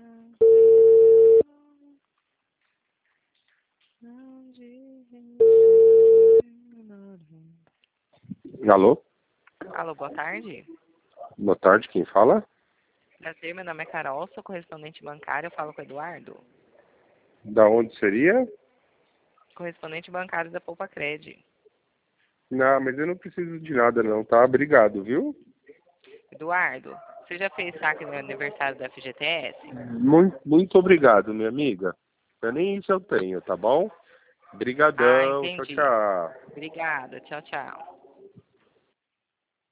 Alô? Alô, boa tarde. Boa tarde, quem fala? Prazer, meu nome é Carol, sou correspondente bancário, eu falo com o Eduardo. Da onde seria? Correspondente bancário da Poupa Cred. Não, mas eu não preciso de nada não, tá? Obrigado, viu? Eduardo, você já fez saque no aniversário da FGTS? Muito obrigado, minha amiga. Nem isso eu tenho, tá bom? Ah, Brigadão, tchau, entendi. tchau. Obrigada, tchau, tchau.